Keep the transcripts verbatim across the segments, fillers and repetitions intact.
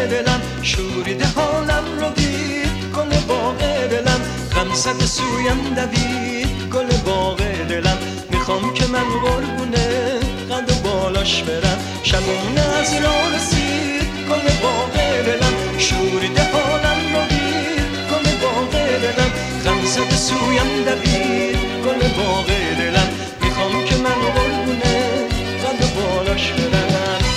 دلم شوریده حالم رو دید گل باغ دلم غمزد سویم دوید گل باغ دلم میخوام که من قربونه قد و بالاش برم شبونه از راه رسید گل باغ دلم شوریده حالم رو دید گل باغ دلم غمزد سویم دوید گل باغ دلم میخوام که من قربونه قد و بالاش برم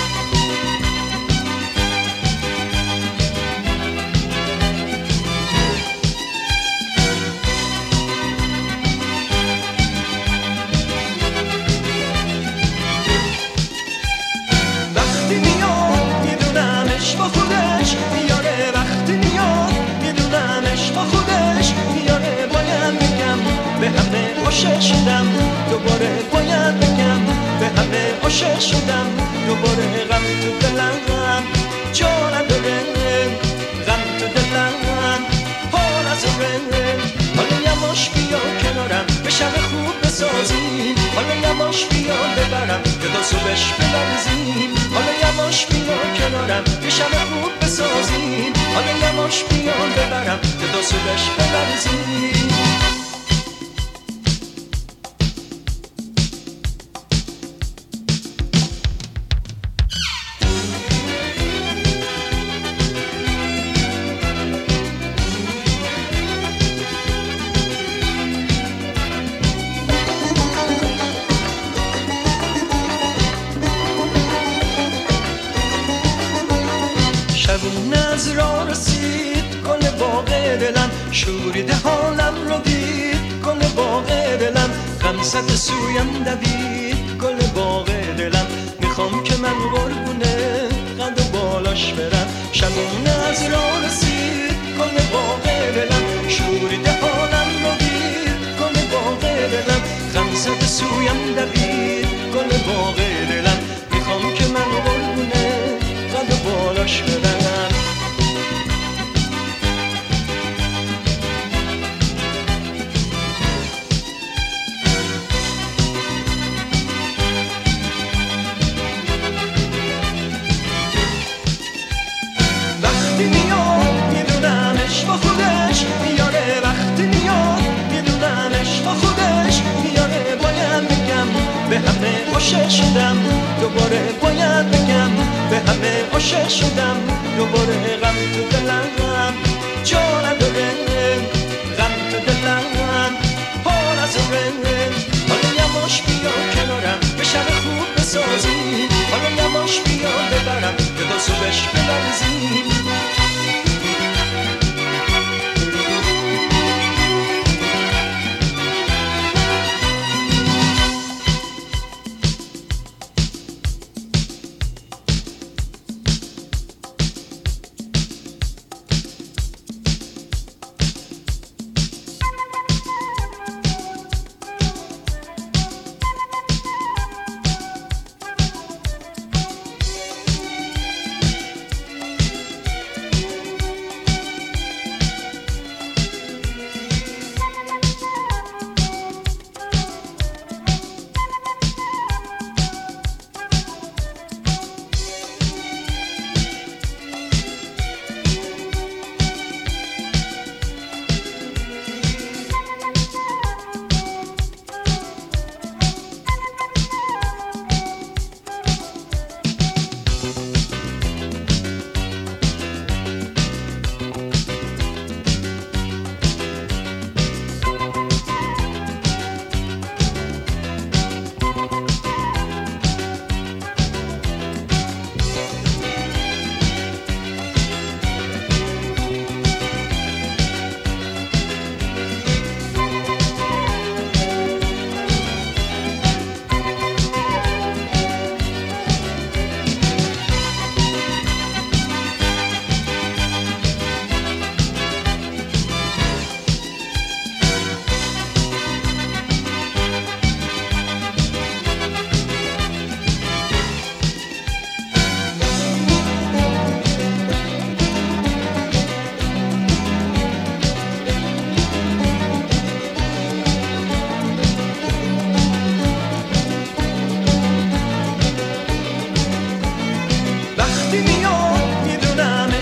عاشق شدم دوباره باید بگم به همه عاشق شدم دوباره غم تو دلم جا نداره غم تو دلم حال از ره حالا یواش بیا کنارم به شب خوب بسازیم حالا یواش بیا ببرم که تا صبحش بلرزیم حالا یواش بیا کنارم به شب خوب بسازیم حالا یواش بیا ببرم که تا صبحش بلرزیم شبونه از راه رسید گل باغ دلم شوریده حالم رو دید گل باغ دلم غمزد سویم دوید گل باغ دلم میخوام که من قربونه قد و بالاش برم شبونه از راه رسید گل باغ دلم شوریده حالم رو دید گل باغ دلم غمزد سویم دوید گل باغ دلم میخوام که من قربونه قد و بالاش برم به همه عاشق شدم دوباره باید بگم به همه عاشق شدم دوباره غم تو دلم جا نداره غم تو دلم حال از ره حالا یواش بیا کنارم به شب خوب بسازیم حالا یواش بیا ببرم که تا صبحش بلرزیم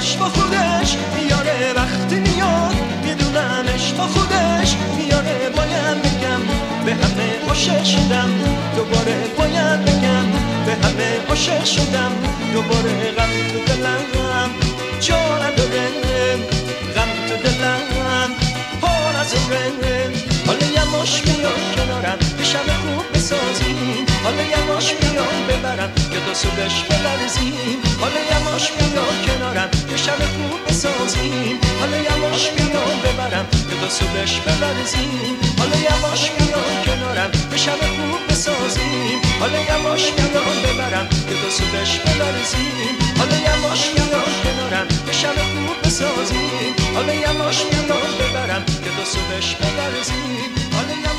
عشق با خودش میاره وقتی میاد، میدونم عشق با خودش میاره. باید بگم به همه عاشق شدم، دوباره باید بگم به همه عاشق شدم. دوباره غم تو دلم جا نداره، غم تو دلم پا نذاره. حالا یماش میاد کنارم یه شب خوب بسازیم، حالا یماش میاد ببرم که تا صبحش بلرزیم. حالا یماش میاد کنارم یه شب خوب بسازیم، حالا یماش میاد ببرم که تا صبحش بلرزیم. حالا یماش میاد کنارم یه شب خوب بسازیم، حالا یماش میاد ببرم که تا صبحش بلرزیم. حالا یماش میاد کنارم یه شب خوب بسازیم، حالا یماش میاد ببرم که تا صبحش بلرزیم. حالا